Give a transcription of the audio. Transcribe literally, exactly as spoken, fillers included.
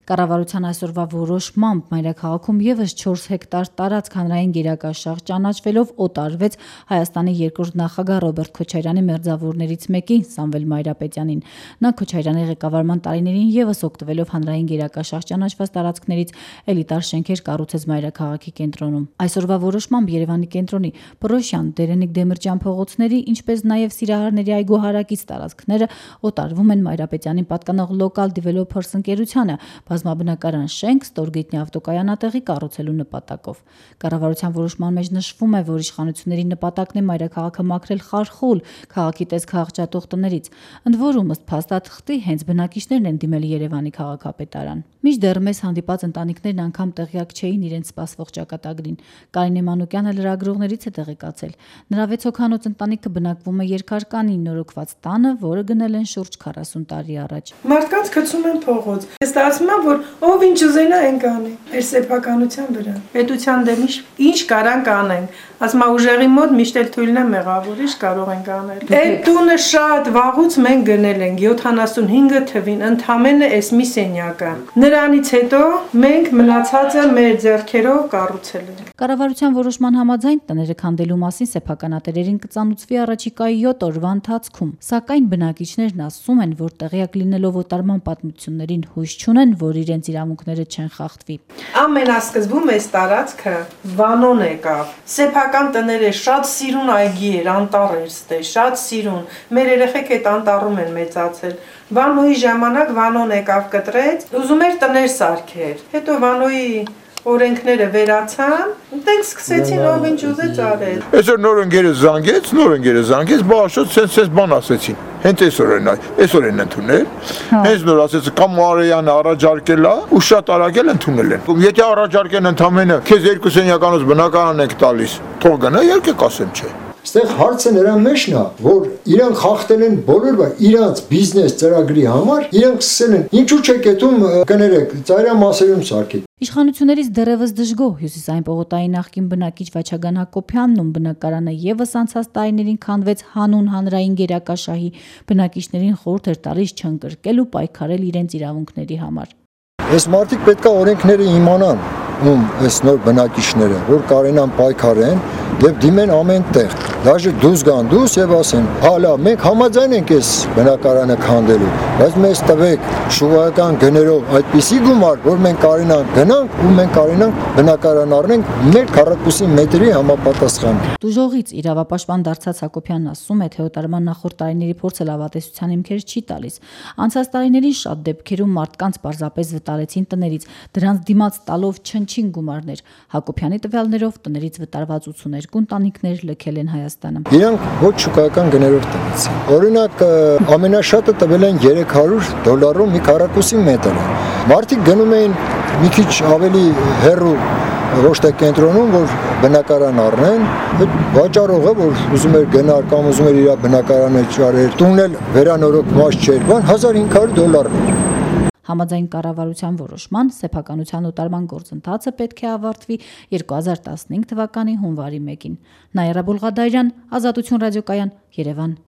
Կառավարության այսօրվա որոշմամբ մայրաքաղաքում ևս չորս հեկտար տարածք հանրային գերակաշաղ ճանաչվելով օտարվեց Հայաստանի երկրորդ նախագահ Ռոբերտ Քոչարյանի մերձավորներից մեկի Սամվել Մայրապետյանին։ Նա Քոչարյանի ղեկավարման տարիներին ևս օգտվելով հանրային գերակաշաղ ճանաչված տարածքներից էլիտար շենքեր կառուցեց մայրաքաղաքի կենտրոնում։ Այսօրվա որոշմամբ Երևանի կենտրոնի Պրոշյան, Դերենիկ Դեմիրճյան փողոցների, ինչպես նաև Սիրահարների այգու հարակից տարածքները օտարվում են Մայրապետյանին պատկանող Local Developers ընկերությանը բազմաբնակարան շենք ստորգետնյա ավտոկայանատեղի կառուցելու նպատակով։ Կառավարության որոշման մեջ նշվում է, որ իշխանությունների նպատակն է մայրաքաղաքը մաքրել խարխուլ քաղաքի տեսք հաղճատող տներից։ Ընդ որում ըստ փաստաթղթի հենց բնակիչներն են դիմել Երևանի քաղաքապետարան։ Մինչդեռ մեզ հանդիպած ընտանիքներն անգամ տեղյակ չէին իրենց սպասվող ճակատագրին։ Կարինե Մանուկյանը լրագրողներից է տեղեկացել։ Նրա վեց հոգանոց ընտանիքը բնակվում է երկհարկանի նորոգված տանը, որը գնել են շուրջ քառասուն տարի առաջ։ Մարդկանց գցում են փողոց։ Ես ստացվում է, որ ով ինչ ուզենա են կանի։ Այս սեփականության վրա։ Պետության դեմ ինչ կարանք անենք։ Ասում է ուժեղի մոտ միշտ էլ թույլն է մեղավոր, ինչ կարող ենք անել։ Այդ տունը շատ վաղուց մենք գնել ենք յոթանասունհինգ թվին, ընդամենը էս մի սենյակը։ Նրանից հետո մենք մնացածը մեր ձեռքերով կառուցել ենք։ Կառավարության որոշման համաձայն տները քանդելու մասին սեփականատերերին կծանուցվի առաջիկայի յոթ օրվա ընթացքում, սակայն բնակիչներն ասում են, որ տեղյակ լինելով օտարման պատմություններին հույս չունեն, որ իրենց իրավունքները չեն խախտվի։ Ամենասկզբում այս տարածքը Վանոն եկավ։ Սեփական տները շատ սիրուն այգի էր, անտառ էր ստե, շատ սիրուն։ Մեր երեխեք այդ անտառում են մեծացել։ Վանոյի ժամանակ Վանոն եկավ կտրեց, ուզում էր տներ սարքեր։ Հետո Վանոյի օրենքները վերացան, դենք սկսեցին ով ինչ ուզեց արել։ Այսօր նոր ընկերը զանգեց, նոր ընկերը զանգեց, բաշոց sense բան ասեցին։ Հենց այսօր են, այսօր են ընդունել։ Հենց նոր ասեց կամ Արեյանը առաջարկել է ու շատ արագ էլ ընդունել են։ Եթե առաջարկեն ընդամենը քեզ երկու սենյականոց բնակարան եք տալիս, թող գնա, եկեք ասեմ չէ։ Այստեղ հարցը նրա մեջն է, որ իրանք խախտել են բոլոր իրանց բիզնես ծրագրի համար, իրանք սկսել են ինչու՞ չեք եթում կներեք, ծայրամասերում սարքեք։ Իշխանություններից դեռևս դժգոհ հյուսիսային պողոտայի նախկին բնակիչ Վաչագան Հակոբյանն ում բնակարանը ևս անցած տարիներին քանդվեց հանուն հանրային գերակաշահի, բնակիչներին խորհուրդ էր տալիս չընկրկել ու պայքարել իրենց իրավունքների համար։ Այս մարդիկ պետք է օրենքները իմանան, ում այս նոր բնակիչները, որ կարենան պայքարեն եւ դիմեն ամեն տեղ։ Դաժե դուրս գան դուրս եւ ասեն, հալա մենք համաձայն ենք այս բնակարանը քանդելու, բայց մեզ տվեք շուկայական գներով այդպիսի գումար, որ մենք կարենանք գնանք ու մենք կարենանք բնակարան առնենք մեր քառակուսի մետրի համապատասխան։ Դուժողից իրավապաշտպան դարձած Հակոբյանն ասում է, թե օտարման նախորդ տարիների փորձը լավատեսության հիմքեր չի տալիս։ Անցած տարիներին շատ դեպքերում մարդկանց պարզապես վտարեցին տներից, դրանց դիմաց տալով չնչին գումարներ։ Հակոբյանի տվյալներով տներից վտարված ութսուներկու ընտանիքներ լքել են Հայաստանը։ Իրանք ոչ շուկայական գներով տնեցին։ Օրինակ ամենաշատը տվել են երեք հարյուր դոլարով մի քառակուսի մետր։ Մարդիկ գնում էին մի քիչ ավելի հեռու ոչ թե կենտրոնում, որ բնակարան առնեն, այդ վաճառողը, որ ուզում էր գնալ կամ ուզում էր իր բնակարանը ճարել, տունն էլ վերանորոգված չէր, բան հազար հինգ հարյուր դոլար։ Համաձայն կառավարության որոշման սեփականության օտարման գործընթացը պետք է ավարտվի երկու հազար տասնհինգ թվականի հունվարի մեկին։ Նաիրա Բոլղադարյան, Ազատություն ռադիոկայան, Երևան։